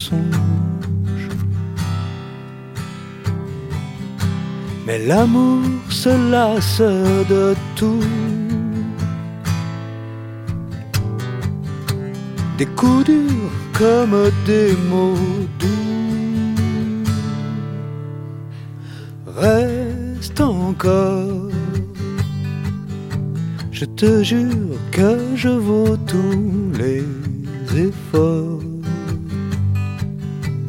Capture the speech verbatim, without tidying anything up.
mensonge. Mais l'amour se lasse de tout, des coups durs comme des mots doux. Reste encore, je te jure que je vaux tous les efforts.